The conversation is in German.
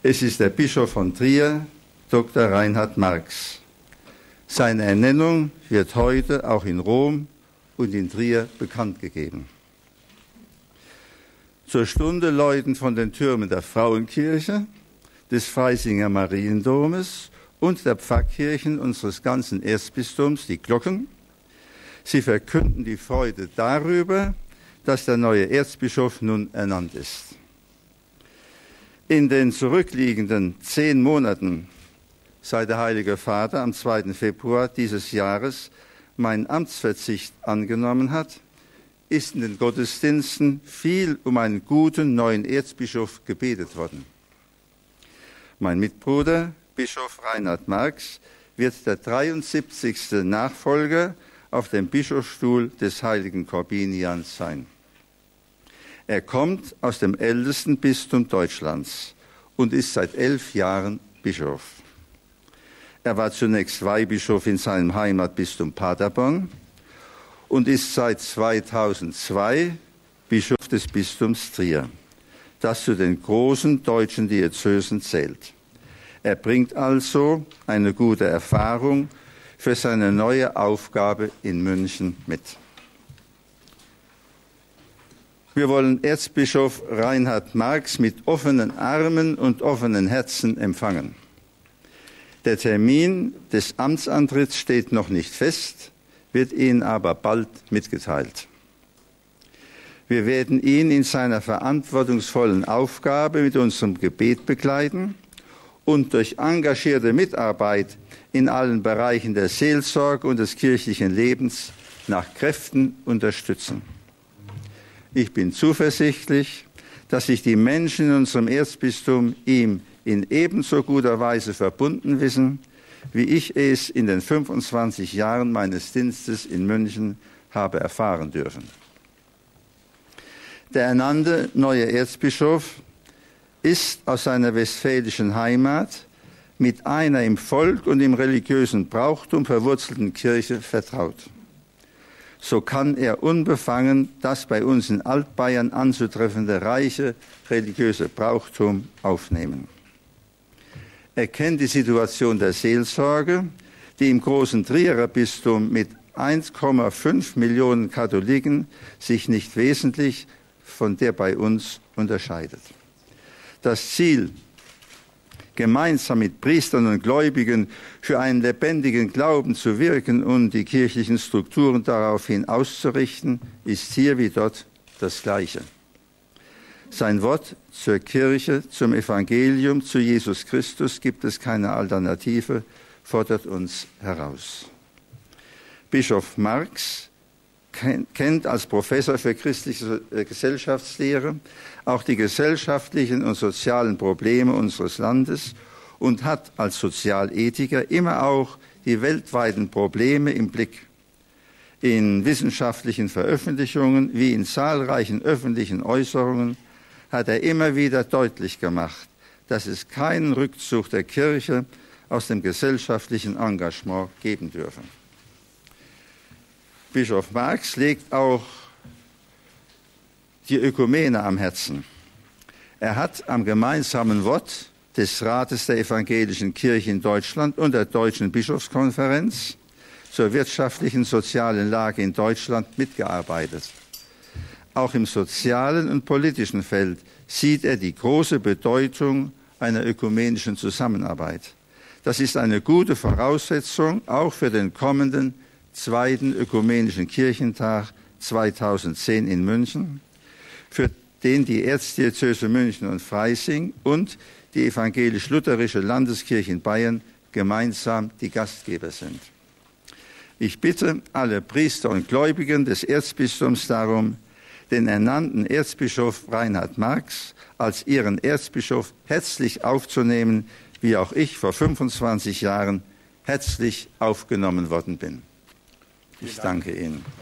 Es ist der Bischof von Trier, Dr. Reinhard Marx. Seine Ernennung wird heute auch in Rom und in Trier bekannt gegeben. Zur Stunde läuten von den Türmen der Frauenkirche, des Freisinger Mariendomes und der Pfarrkirchen unseres ganzen Erzbistums die Glocken. Sie verkünden die Freude darüber, dass der neue Erzbischof nun ernannt ist. In den zurückliegenden 10 Monaten, seit der Heilige Vater am 2. Februar dieses Jahres meinen Amtsverzicht angenommen hat, ist in den Gottesdiensten viel um einen guten neuen Erzbischof gebetet worden. Mein Mitbruder, Bischof Reinhard Marx, wird der 73. Nachfolger auf dem Bischofsstuhl des heiligen Korbinians sein. Er kommt aus dem ältesten Bistum Deutschlands und ist seit 11 Jahren Bischof. Er war zunächst Weihbischof in seinem Heimatbistum Paderborn und ist seit 2002 Bischof des Bistums Trier, das zu den großen deutschen Diözesen zählt. Er bringt also eine gute Erfahrung für seine neue Aufgabe in München mit. Wir wollen Erzbischof Reinhard Marx mit offenen Armen und offenen Herzen empfangen. Der Termin des Amtsantritts steht noch nicht fest, wird Ihnen aber bald mitgeteilt. Wir werden ihn in seiner verantwortungsvollen Aufgabe mit unserem Gebet begleiten und durch engagierte Mitarbeit in allen Bereichen der Seelsorge und des kirchlichen Lebens nach Kräften unterstützen. Ich bin zuversichtlich, dass sich die Menschen in unserem Erzbistum ihm in ebenso guter Weise verbunden wissen, wie ich es in den 25 Jahren meines Dienstes in München habe erfahren dürfen. Der ernannte neue Erzbischof ist aus seiner westfälischen Heimat mit einer im Volk und im religiösen Brauchtum verwurzelten Kirche vertraut. So kann er unbefangen das bei uns in Altbayern anzutreffende reiche religiöse Brauchtum aufnehmen. Er kennt die Situation der Seelsorge, die im großen Trierer Bistum mit 1,5 Millionen Katholiken sich nicht wesentlich von der bei uns unterscheidet. Das Ziel, gemeinsam mit Priestern und Gläubigen für einen lebendigen Glauben zu wirken und die kirchlichen Strukturen daraufhin auszurichten, ist hier wie dort das Gleiche. Sein Wort zur Kirche, zum Evangelium, zu Jesus Christus gibt es keine Alternative, fordert uns heraus. Bischof Marx kennt als Professor für christliche Gesellschaftslehre auch die gesellschaftlichen und sozialen Probleme unseres Landes und hat als Sozialethiker immer auch die weltweiten Probleme im Blick. In wissenschaftlichen Veröffentlichungen wie in zahlreichen öffentlichen Äußerungen hat er immer wieder deutlich gemacht, dass es keinen Rückzug der Kirche aus dem gesellschaftlichen Engagement geben dürfe. Bischof Marx legt auch die Ökumene am Herzen. Er hat am gemeinsamen Wort des Rates der Evangelischen Kirche in Deutschland und der Deutschen Bischofskonferenz zur wirtschaftlichen sozialen Lage in Deutschland mitgearbeitet. Auch im sozialen und politischen Feld sieht er die große Bedeutung einer ökumenischen Zusammenarbeit. Das ist eine gute Voraussetzung auch für den kommenden 2. Ökumenischen Kirchentag 2010 in München, für den die Erzdiözese München und Freising und die evangelisch-lutherische Landeskirche in Bayern gemeinsam die Gastgeber sind. Ich bitte alle Priester und Gläubigen des Erzbistums darum, den ernannten Erzbischof Reinhard Marx als ihren Erzbischof herzlich aufzunehmen, wie auch ich vor 25 Jahren herzlich aufgenommen worden bin. Ich danke Ihnen.